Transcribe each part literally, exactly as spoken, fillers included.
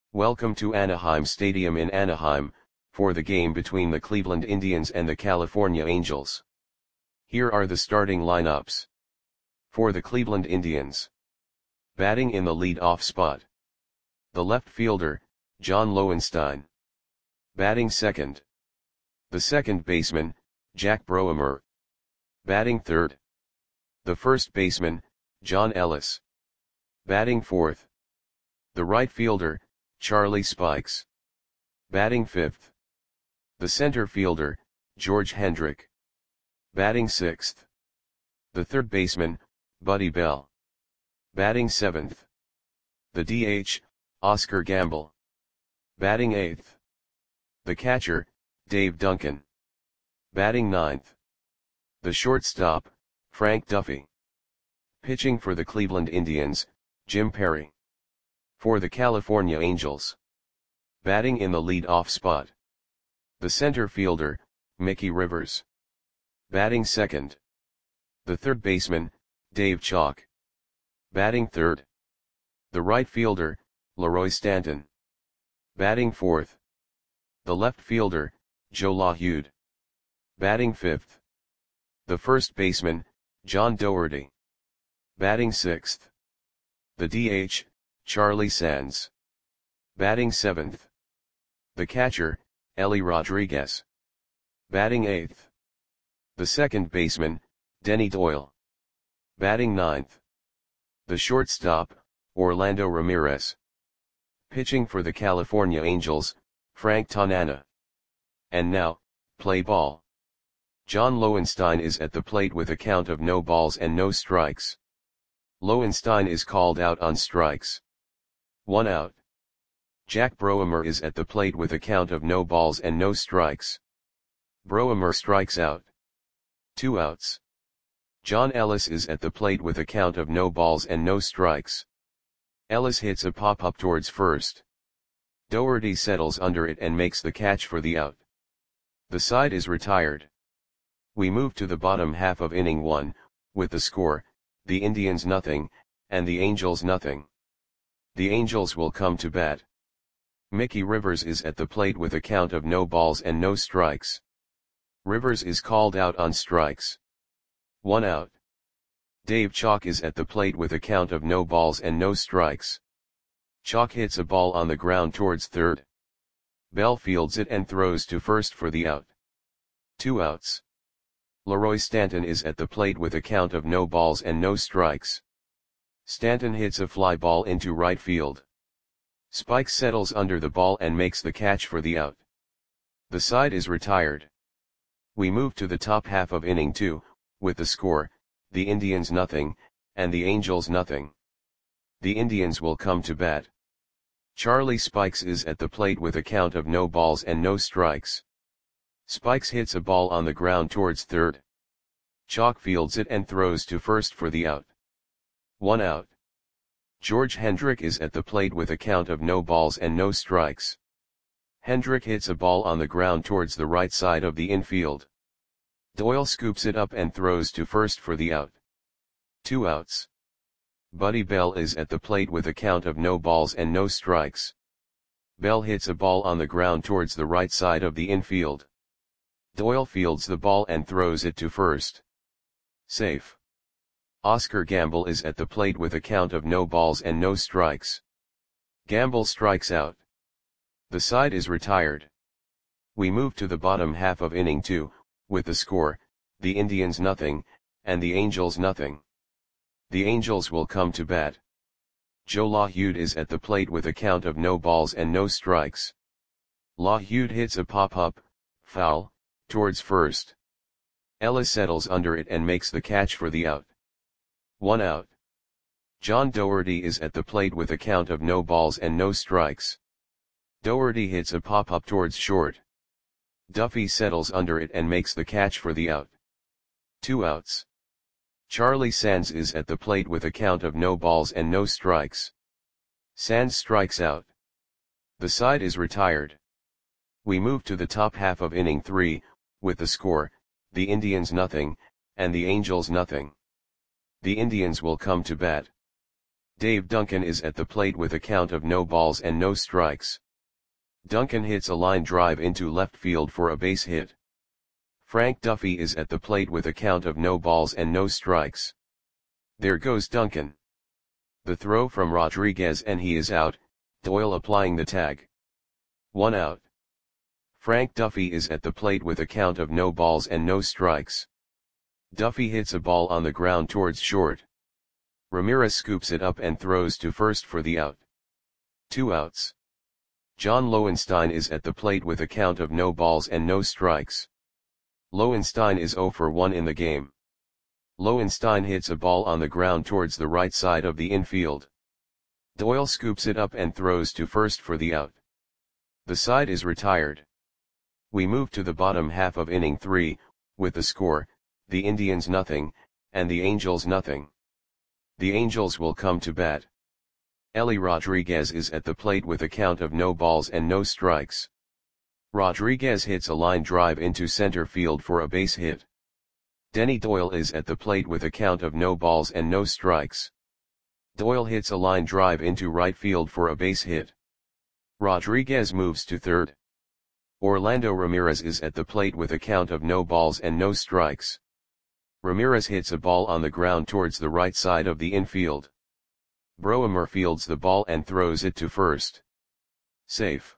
Welcome to Anaheim Stadium in Anaheim, for the game between the Cleveland Indians and the California Angels. Here are the starting lineups. For the Cleveland Indians. Batting in the lead-off spot. The left fielder, John Lowenstein. Batting second. The second baseman, Jack Broemer. Batting third. The first baseman, John Ellis. Batting fourth. The right fielder, Charlie Spikes. Batting fifth. The center fielder, George Hendrick. Batting sixth. The third baseman, Buddy Bell. Batting seventh. The D H, Oscar Gamble. Batting eighth. The catcher, Dave Duncan. Batting ninth. The shortstop, Frank Duffy. Pitching for the Cleveland Indians, Jim Perry. For the California Angels. Batting in the lead-off spot. The center fielder, Mickey Rivers. Batting second. The third baseman, Dave Chalk. Batting third. The right fielder, Leroy Stanton. Batting fourth. The left fielder, Joe LaHude. Batting fifth. The first baseman, John Doherty. Batting sixth. The D H, Charlie Sands. Batting seventh. The catcher, Ellie Rodriguez. Batting eighth. The second baseman, Denny Doyle. Batting ninth. The shortstop, Orlando Ramirez. Pitching for the California Angels, Frank Tanana. And now, play ball. John Lowenstein is at the plate with a count of no balls and no strikes. Lowenstein is called out on strikes. One out. Jack Broemer is at the plate with a count of no balls and no strikes. Broemer strikes out. Two outs. John Ellis is at the plate with a count of no balls and no strikes. Ellis hits a pop-up towards first. Doherty settles under it and makes the catch for the out. The side is retired. We move to the bottom half of inning one, with the score, the Indians nothing, and the Angels nothing. The Angels will come to bat. Mickey Rivers is at the plate with a count of no balls and no strikes. Rivers is called out on strikes. One out. Dave Chalk is at the plate with a count of no balls and no strikes. Chalk hits a ball on the ground towards third. Bell fields it and throws to first for the out. Two outs. Leroy Stanton is at the plate with a count of no balls and no strikes. Stanton hits a fly ball into right field. Spikes settles under the ball and makes the catch for the out. The side is retired. We move to the top half of inning two, with the score, the Indians nothing, and the Angels nothing. The Indians will come to bat. Charlie Spikes is at the plate with a count of no balls and no strikes. Spikes hits a ball on the ground towards third. Chalk fields it and throws to first for the out. One out. George Hendrick is at the plate with a count of no balls and no strikes. Hendrick hits a ball on the ground towards the right side of the infield. Doyle scoops it up and throws to first for the out. Two outs. Buddy Bell is at the plate with a count of no balls and no strikes. Bell hits a ball on the ground towards the right side of the infield. Doyle fields the ball and throws it to first. Safe. Oscar Gamble is at the plate with a count of no balls and no strikes. Gamble strikes out. The side is retired. We move to the bottom half of inning two, with the score, the Indians nothing, and the Angels nothing. The Angels will come to bat. Joe LaHude is at the plate with a count of no balls and no strikes. LaHude hits a pop-up, foul, towards first. Ellis settles under it and makes the catch for the out. One out. John Doherty is at the plate with a count of no balls and no strikes. Doherty hits a pop-up towards short. Duffy settles under it and makes the catch for the out. Two outs. Charlie Sands is at the plate with a count of no balls and no strikes. Sands strikes out. The side is retired. We move to the top half of inning three, with the score, the Indians nothing, and the Angels nothing. The Indians will come to bat. Dave Duncan is at the plate with a count of no balls and no strikes. Duncan hits a line drive into left field for a base hit. Frank Duffy is at the plate with a count of no balls and no strikes. There goes Duncan. The throw from Rodriguez and he is out, Doyle applying the tag. One out. Frank Duffy is at the plate with a count of no balls and no strikes. Duffy hits a ball on the ground towards short. Ramirez scoops it up and throws to first for the out. Two outs. John Lowenstein is at the plate with a count of no balls and no strikes. Lowenstein is zero for one in the game. Lowenstein hits a ball on the ground towards the right side of the infield. Doyle scoops it up and throws to first for the out. The side is retired. We move to the bottom half of inning three, with the score, the Indians nothing, and the Angels nothing. The Angels will come to bat. Ellie Rodriguez is at the plate with a count of no balls and no strikes. Rodriguez hits a line drive into center field for a base hit. Denny Doyle is at the plate with a count of no balls and no strikes. Doyle hits a line drive into right field for a base hit. Rodriguez moves to third. Orlando Ramirez is at the plate with a count of no balls and no strikes. Ramirez hits a ball on the ground towards the right side of the infield. Broemer fields the ball and throws it to first. Safe.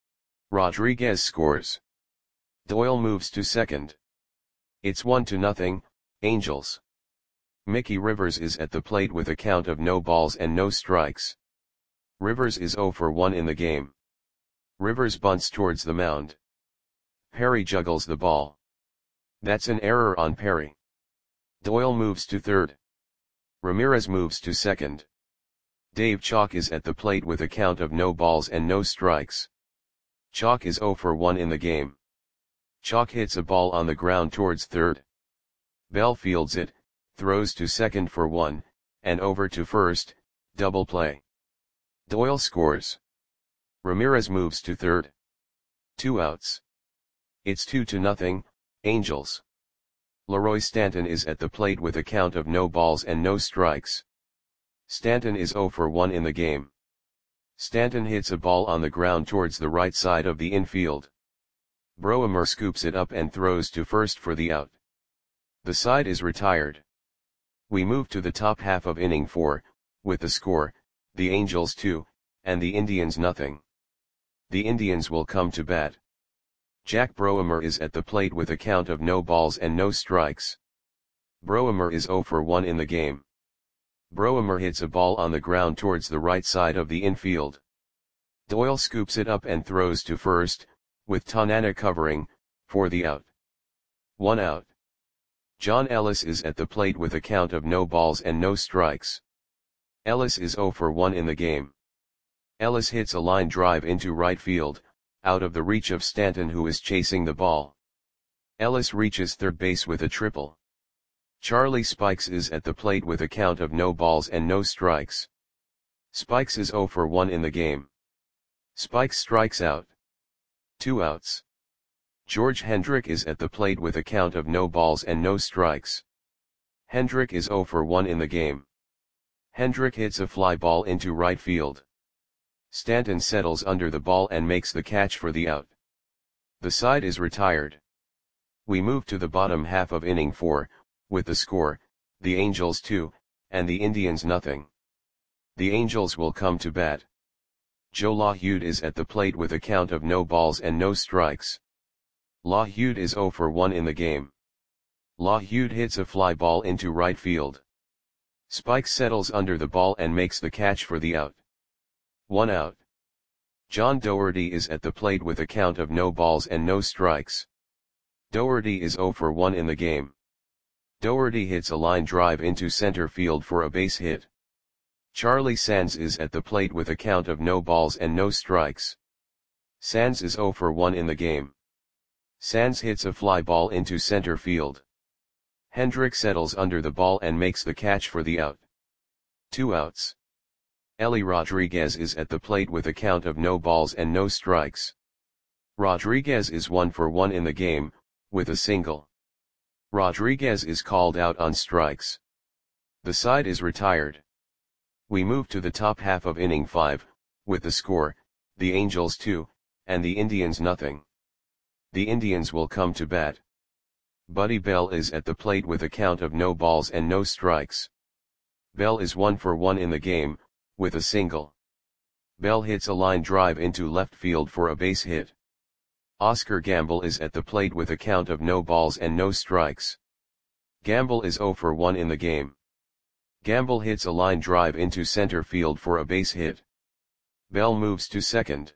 Rodriguez scores. Doyle moves to second. It's one to nothing, Angels. Mickey Rivers is at the plate with a count of no balls and no strikes. Rivers is zero for one in the game. Rivers bunts towards the mound. Perry juggles the ball. That's an error on Perry. Doyle moves to third. Ramirez moves to second. Dave Chalk is at the plate with a count of no balls and no strikes. Chalk is zero for one in the game. Chalk hits a ball on the ground towards third. Bell fields it, throws to second for one, and over to first, double play. Doyle scores. Ramirez moves to third. Two outs. It's two to nothing, Angels. Leroy Stanton is at the plate with a count of no balls and no strikes. Stanton is zero for one in the game. Stanton hits a ball on the ground towards the right side of the infield. Broemer scoops it up and throws to first for the out. The side is retired. We move to the top half of inning four, with the score, the Angels two, and the Indians nothing. The Indians will come to bat. Jack Broemer is at the plate with a count of no balls and no strikes. Broemer is zero for one in the game. Broemer hits a ball on the ground towards the right side of the infield. Doyle scoops it up and throws to first, with Tanana covering, for the out. One out. John Ellis is at the plate with a count of no balls and no strikes. Ellis is zero for one in the game. Ellis hits a line drive into right field, out of the reach of Stanton who is chasing the ball. Ellis reaches third base with a triple. Charlie Spikes is at the plate with a count of no balls and no strikes. Spikes is zero for one in the game. Spikes strikes out. Two outs. George Hendrick is at the plate with a count of no balls and no strikes. Hendrick is zero for one in the game. Hendrick hits a fly ball into right field. Stanton settles under the ball and makes the catch for the out. The side is retired. We move to the bottom half of inning four, with the score, the Angels two, and the Indians nothing. The Angels will come to bat. Joe LaHude is at the plate with a count of no balls and no strikes. LaHude is zero for one in the game. LaHude hits a fly ball into right field. Spikes settles under the ball and makes the catch for the out. One out. John Doherty is at the plate with a count of no balls and no strikes. Doherty is zero for one in the game. Doherty hits a line drive into center field for a base hit. Charlie Sands is at the plate with a count of no balls and no strikes. Sands is zero for one in the game. Sands hits a fly ball into center field. Hendrick settles under the ball and makes the catch for the out. Two outs. Ellie Rodriguez is at the plate with a count of no balls and no strikes. Rodriguez is one for one in the game, with a single. Rodriguez is called out on strikes. The side is retired. We move to the top half of inning five, with the score, the Angels two, and the Indians nothing. The Indians will come to bat. Buddy Bell is at the plate with a count of no balls and no strikes. Bell is one for one in the game, with a single. Bell hits a line drive into left field for a base hit. Oscar Gamble is at the plate with a count of no balls and no strikes. Gamble is zero for one in the game. Gamble hits a line drive into center field for a base hit. Bell moves to second.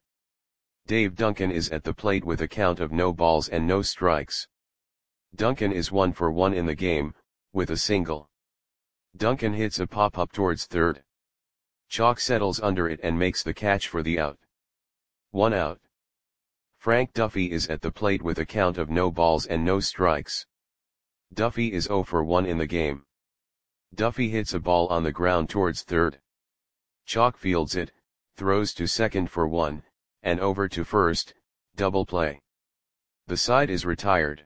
Dave Duncan is at the plate with a count of no balls and no strikes. Duncan is one for one in the game, with a single. Duncan hits a pop-up towards third. Chalk settles under it and makes the catch for the out. One out. Frank Duffy is at the plate with a count of no balls and no strikes. Duffy is zero for one in the game. Duffy hits a ball on the ground towards third. Chalk fields it, throws to second for one, and over to first, double play. The side is retired.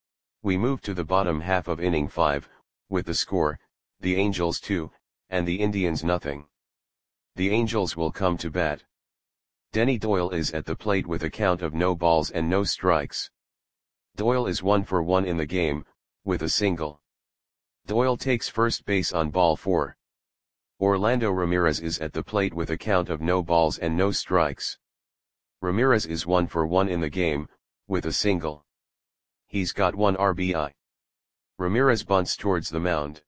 We move to the bottom half of inning five, with the score, the Angels two, and the Indians nothing. The Angels will come to bat. Denny Doyle is at the plate with a count of no balls and no strikes. Doyle is one for one in the game, with a single. Doyle takes first base on ball four. Orlando Ramirez is at the plate with a count of no balls and no strikes. Ramirez is one for one in the game, with a single. He's got one R B I. Ramirez bunts towards the mound.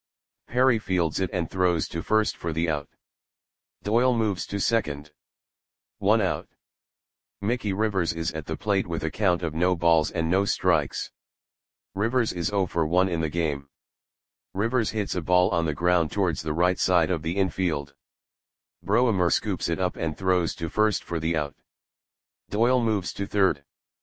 Perry fields it and throws to first for the out. Doyle moves to second. One out. Mickey Rivers is at the plate with a count of no balls and no strikes. Rivers is zero for one in the game. Rivers hits a ball on the ground towards the right side of the infield. Broemer scoops it up and throws to first for the out. Doyle moves to third.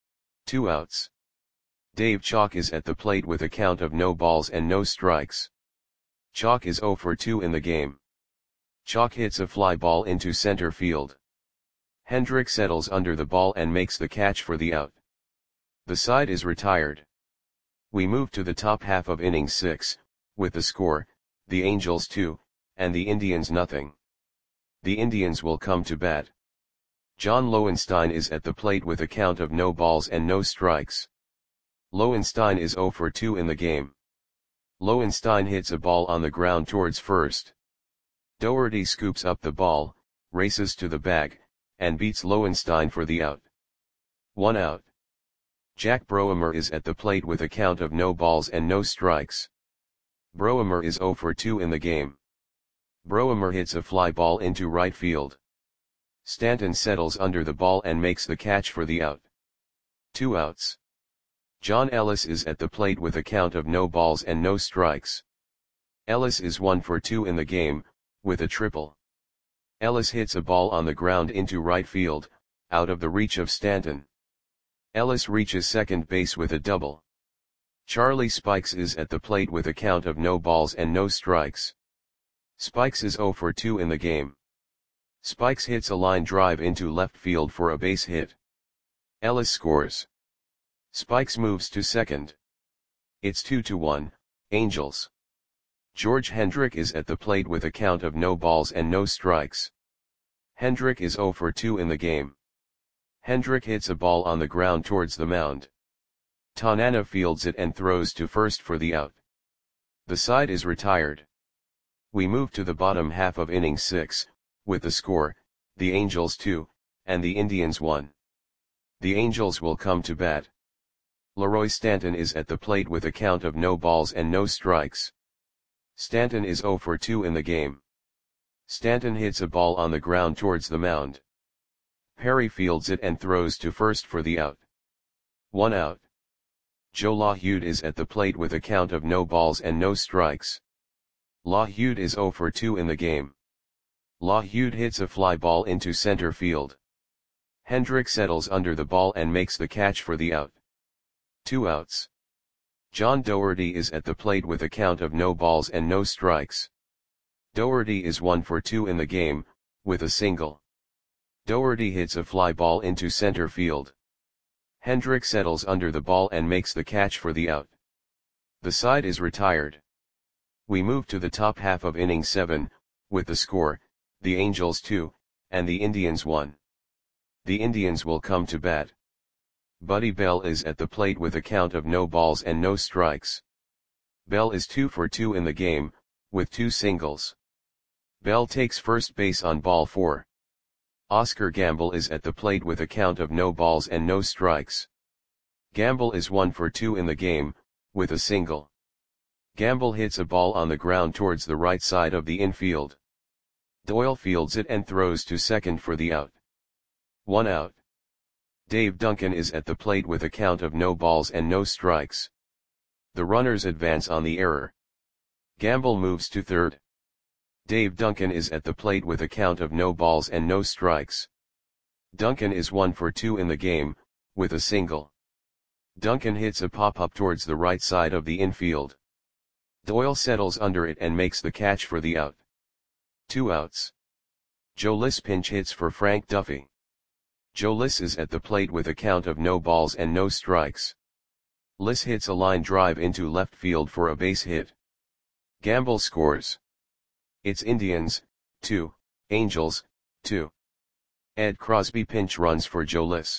Two outs. Dave Chalk is at the plate with a count of no balls and no strikes. Chalk is zero for two in the game. Chalk hits a fly ball into center field. Hendrick settles under the ball and makes the catch for the out. The side is retired. We move to the top half of inning six, with the score, the Angels two, and the Indians nothing. The Indians will come to bat. John Lowenstein is at the plate with a count of no balls and no strikes. Lowenstein is zero for two in the game. Lowenstein hits a ball on the ground towards first. Doherty scoops up the ball, races to the bag, and beats Lowenstein for the out. One out. Jack Broemer is at the plate with a count of no balls and no strikes. Broemer is zero for two in the game. Broemer hits a fly ball into right field. Stanton settles under the ball and makes the catch for the out. Two outs. John Ellis is at the plate with a count of no balls and no strikes. Ellis is one for two in the game, with a triple. Ellis hits a ball on the ground into right field, out of the reach of Stanton. Ellis reaches second base with a double. Charlie Spikes is at the plate with a count of no balls and no strikes. Spikes is zero for two in the game. Spikes hits a line drive into left field for a base hit. Ellis scores. Spikes moves to second. It's two to one, Angels. George Hendrick is at the plate with a count of no balls and no strikes. Hendrick is zero for two in the game. Hendrick hits a ball on the ground towards the mound. Tanana fields it and throws to first for the out. The side is retired. We move to the bottom half of inning six, with the score, the Angels two, and the Indians one. The Angels will come to bat. Leroy Stanton is at the plate with a count of no balls and no strikes. Stanton is zero for two in the game. Stanton hits a ball on the ground towards the mound. Perry fields it and throws to first for the out. One out. Joe LaHude is at the plate with a count of no balls and no strikes. LaHude is zero for two in the game. LaHude hits a fly ball into center field. Hendrick settles under the ball and makes the catch for the out. Two outs. John Doherty is at the plate with a count of no balls and no strikes. Doherty is one for two in the game, with a single. Doherty hits a fly ball into center field. Hendrick settles under the ball and makes the catch for the out. The side is retired. We move to the top half of inning seven, with the score, the Angels two, and the Indians one. The Indians will come to bat. Buddy Bell is at the plate with a count of no balls and no strikes. Bell is two for two in the game, with two singles. Bell takes first base on ball four. Oscar Gamble is at the plate with a count of no balls and no strikes. Gamble is one for two in the game, with a single. Gamble hits a ball on the ground towards the right side of the infield. Doyle fields it and throws to second for the out. One out. Dave Duncan is at the plate with a count of no balls and no strikes. The runners advance on the error. Gamble moves to third. Dave Duncan is at the plate with a count of no balls and no strikes. Duncan is one for two in the game, with a single. Duncan hits a pop-up towards the right side of the infield. Doyle settles under it and makes the catch for the out. Two outs. Joe Liss pinch hits for Frank Duffy. Joe Liss is at the plate with a count of no balls and no strikes. Liss hits a line drive into left field for a base hit. Gamble scores. It's Indians, two, Angels, two. Ed Crosby pinch runs for Joe Liss.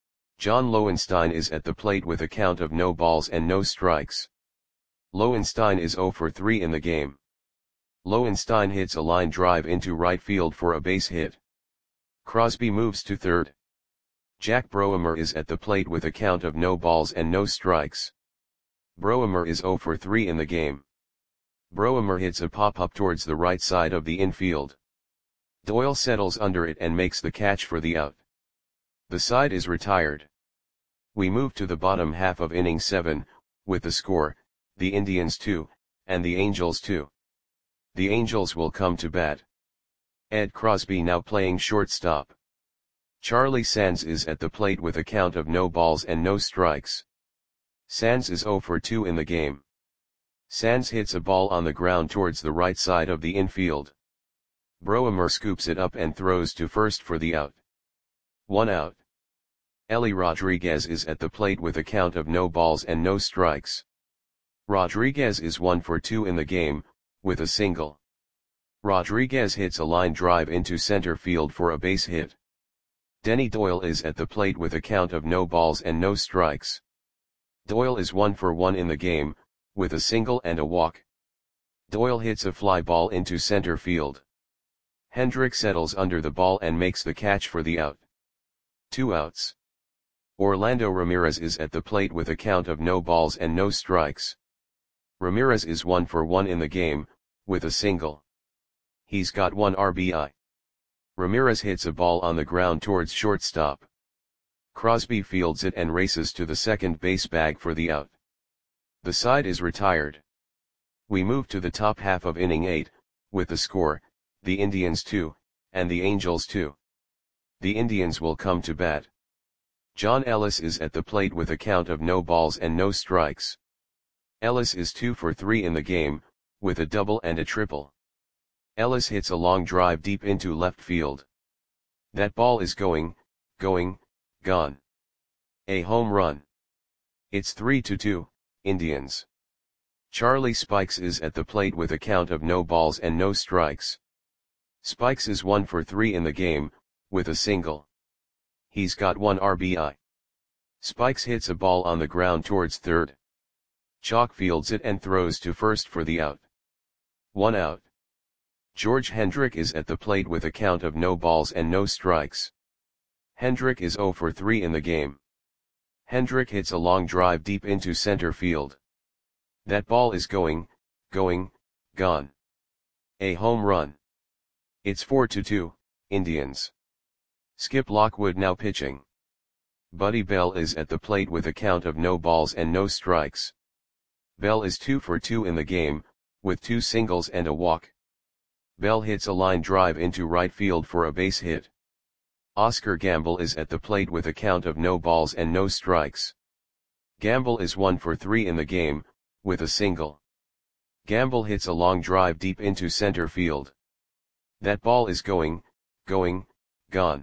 John Lowenstein is at the plate with a count of no balls and no strikes. Lowenstein is zero for three in the game. Lowenstein hits a line drive into right field for a base hit. Crosby moves to third. Jack Broemer is at the plate with a count of no balls and no strikes. Broemer is zero for three in the game. Broemer hits a pop-up towards the right side of the infield. Doyle settles under it and makes the catch for the out. The side is retired. We move to the bottom half of inning seven, with the score, the Indians two, and the Angels two. The Angels will come to bat. Ed Crosby now playing shortstop. Charlie Sands is at the plate with a count of no balls and no strikes. Sands is zero for two in the game. Sands hits a ball on the ground towards the right side of the infield. Broemer scoops it up and throws to first for the out. One out. Ellie Rodriguez is at the plate with a count of no balls and no strikes. Rodriguez is one for two in the game, with a single. Rodriguez hits a line drive into center field for a base hit. Denny Doyle is at the plate with a count of no balls and no strikes. Doyle is one for one in the game, with a single and a walk. Doyle hits a fly ball into center field. Hendrick settles under the ball and makes the catch for the out. Two outs. Orlando Ramirez is at the plate with a count of no balls and no strikes. Ramirez is one for one in the game, with a single. He's got one R B I. Ramirez hits a ball on the ground towards shortstop. Crosby fields it and races to the second base bag for the out. The side is retired. We move to the top half of inning eight, with the score, the Indians two, and the Angels two. The Indians will come to bat. John Ellis is at the plate with a count of no balls and no strikes. Ellis is two for three in the game, with a double and a triple. Ellis hits a long drive deep into left field. That ball is going, going, gone. A home run. It's three to two, Indians. Charlie Spikes is at the plate with a count of no balls and no strikes. Spikes is one for three in the game, with a single. He's got one R B I. Spikes hits a ball on the ground towards third. Chalk fields it and throws to first for the out. One out. George Hendrick is at the plate with a count of no balls and no strikes. Hendrick is zero for three in the game. Hendrick hits a long drive deep into center field. That ball is going, going, gone. A home run. It's four to two, Indians. Skip Lockwood now pitching. Buddy Bell is at the plate with a count of no balls and no strikes. Bell is two for two in the game, with two singles and a walk. Bell hits a line drive into right field for a base hit. Oscar Gamble is at the plate with a count of no balls and no strikes. Gamble is one for three in the game, with a single. Gamble hits a long drive deep into center field. That ball is going, going, gone.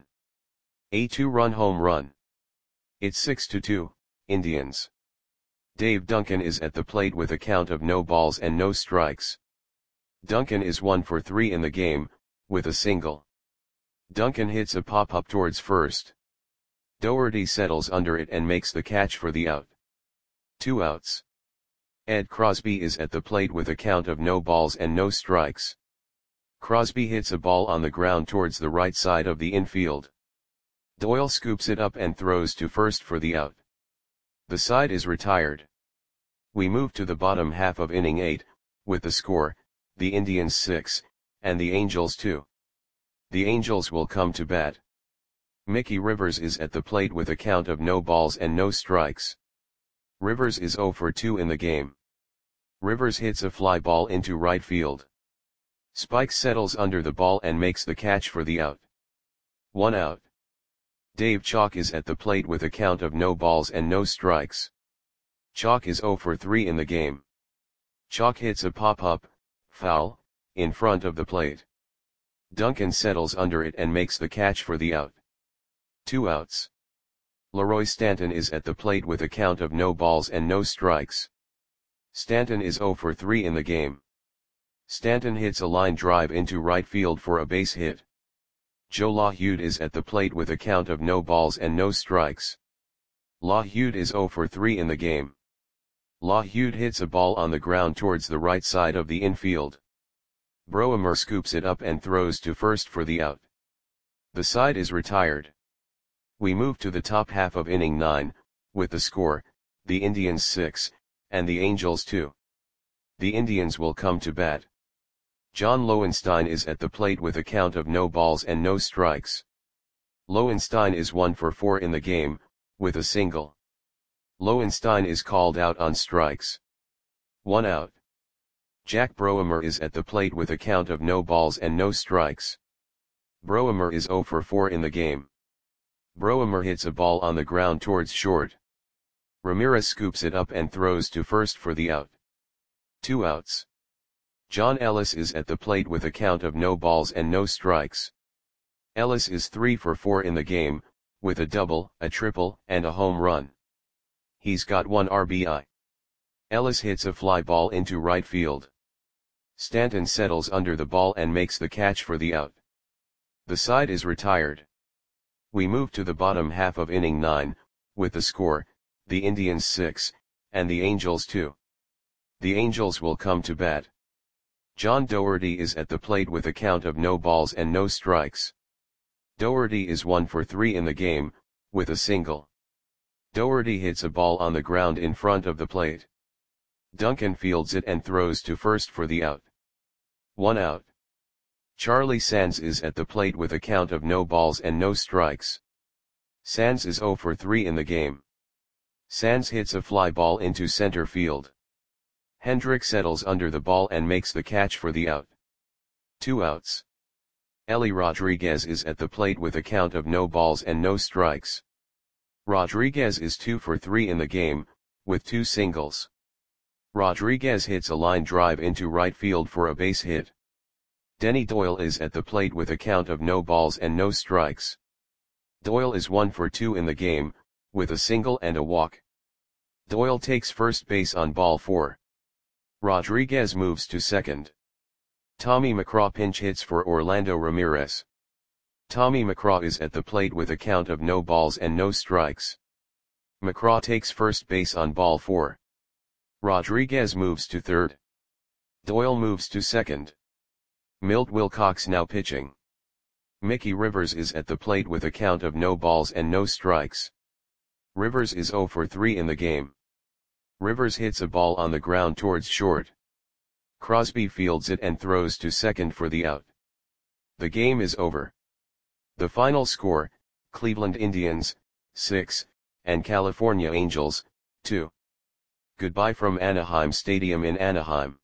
A two-run home run. It's six to two, Indians. Dave Duncan is at the plate with a count of no balls and no strikes. Duncan is one for three in the game, with a single. Duncan hits a pop-up towards first. Doherty settles under it and makes the catch for the out. Two outs. Ed Crosby is at the plate with a count of no balls and no strikes. Crosby hits a ball on the ground towards the right side of the infield. Doyle scoops it up and throws to first for the out. The side is retired. We move to the bottom half of inning eight, with the score, the Indians six, and the Angels two. The Angels will come to bat. Mickey Rivers is at the plate with a count of no balls and no strikes. Rivers is oh for two in the game. Rivers hits a fly ball into right field. Spike settles under the ball and makes the catch for the out. One out. Dave Chalk is at the plate with a count of no balls and no strikes. Chalk is oh for three in the game. Chalk hits a pop-up, foul, in front of the plate. Duncan settles under it and makes the catch for the out. Two outs. Leroy Stanton is at the plate with a count of no balls and no strikes. Stanton is oh for three in the game. Stanton hits a line drive into right field for a base hit. Joe LaHude is at the plate with a count of no balls and no strikes. LaHude is oh for three in the game. LaHude hits a ball on the ground towards the right side of the infield. Broemer scoops it up and throws to first for the out. The side is retired. We move to the top half of inning nine, with the score, the Indians six, and the Angels two. The Indians will come to bat. John Lowenstein is at the plate with a count of no balls and no strikes. Lowenstein is one for four in the game, with a single. Lowenstein is called out on strikes. One out. Jack Broemer is at the plate with a count of no balls and no strikes. Broemer is oh for four in the game. Broemer hits a ball on the ground towards short. Ramirez scoops it up and throws to first for the out. Two outs. John Ellis is at the plate with a count of no balls and no strikes. Ellis is three for four in the game, with a double, a triple, and a home run. He's got one R B I. Ellis hits a fly ball into right field. Stanton settles under the ball and makes the catch for the out. The side is retired. We move to the bottom half of inning nine, with the score, the Indians six, and the Angels two. The Angels will come to bat. John Doherty is at the plate with a count of no balls and no strikes. Doherty is one for three in the game, with a single. Doherty hits a ball on the ground in front of the plate. Duncan fields it and throws to first for the out. One out. Charlie Sands is at the plate with a count of no balls and no strikes. Sands is oh for three in the game. Sands hits a fly ball into center field. Hendrick settles under the ball and makes the catch for the out. Two outs. Ellie Rodriguez is at the plate with a count of no balls and no strikes. Rodriguez is two for three in the game, with two singles. Rodriguez hits a line drive into right field for a base hit. Denny Doyle is at the plate with a count of no balls and no strikes. Doyle is one for two in the game, with a single and a walk. Doyle takes first base on ball four. Rodriguez moves to second. Tommy McCraw pinch hits for Orlando Ramirez. Tommy McCraw is at the plate with a count of no balls and no strikes. McCraw takes first base on ball four. Rodriguez moves to third. Doyle moves to second. Milt Wilcox now pitching. Mickey Rivers is at the plate with a count of no balls and no strikes. Rivers is oh for three in the game. Rivers hits a ball on the ground towards short. Crosby fields it and throws to second for the out. The game is over. The final score, Cleveland Indians, six, and California Angels, two. Goodbye from Anaheim Stadium in Anaheim.